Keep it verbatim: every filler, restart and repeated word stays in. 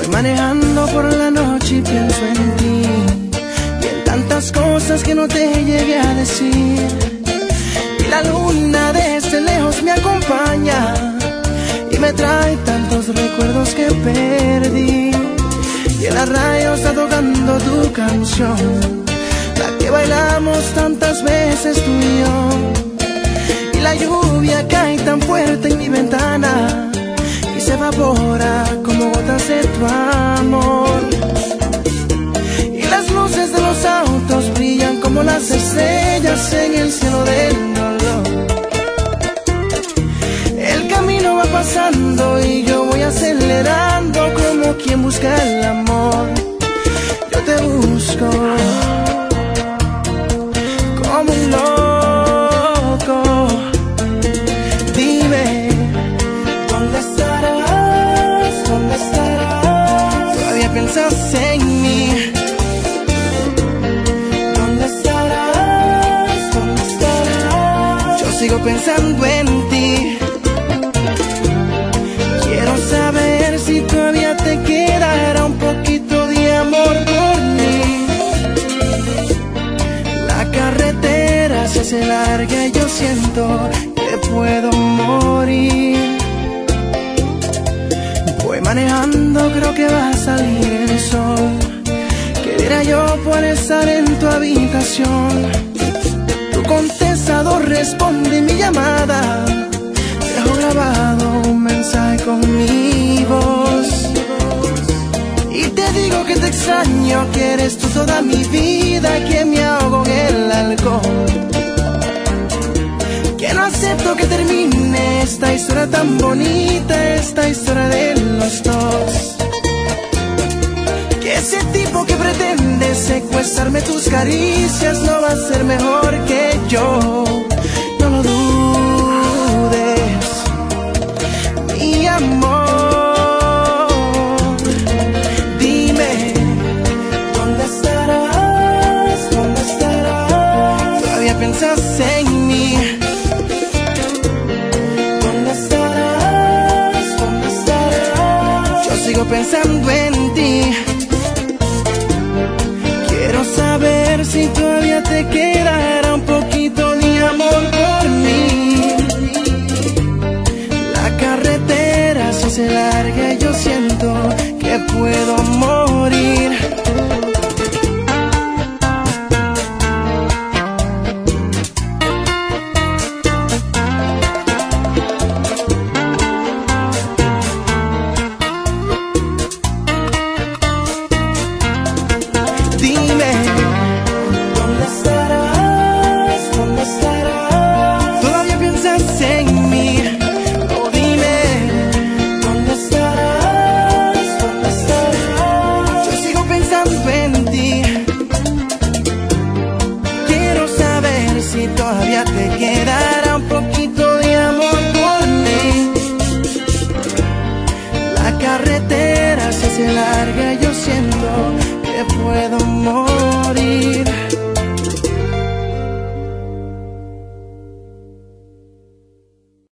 manejando por la noche y pienso en ti y en tantas cosas que no te llegué a decir. Y la luna desde lejos me acompaña y me trae tantos recuerdos que perdí. Y en la radio está tocando tu canción, la que bailamos tantas veces tú y yo. Y la lluvia cae tan fuerte en mi ventana y se evapora como gotas de tu amor. Y las luces de los autos brillan como las estrellas en el cielo del dolor. El camino va pasando y yo voy acelerando como quien busca el amor. Yo te busco como un loco. Dime, ¿dónde estarás? ¿Dónde estarás? Todavía piensas en mí. ¿Dónde estarás? ¿Dónde estarás? Yo sigo pensando en ti. Quiero saber si todavía te quedará un poquito de amor por mí. La carretera se hace larga y yo siento que puedo morir. Voy manejando, creo que va a salir el sol. ¿Qué diera yo por estar en tu habitación? Tu contestador responde mi llamada. Dejo grabado un mensaje con mi voz y te digo que te extraño, que eres tú toda mi vida, que me ahogo en el alcohol, que no acepto que termine esta historia tan bonita, esta historia de los dos, que ese tipo que pretende secuestrarme tus caricias no va a ser mejor que yo. No lo dudes, mi amor. Dime, ¿dónde estarás? ¿Dónde estarás? Todavía piensas en mí. ¿Dónde estarás? ¿Dónde estarás? Yo sigo pensando en ti. Quiero saber si todavía te quedará un poquito de amor por mí. La carretera se hace larga y yo siento que puedo morir.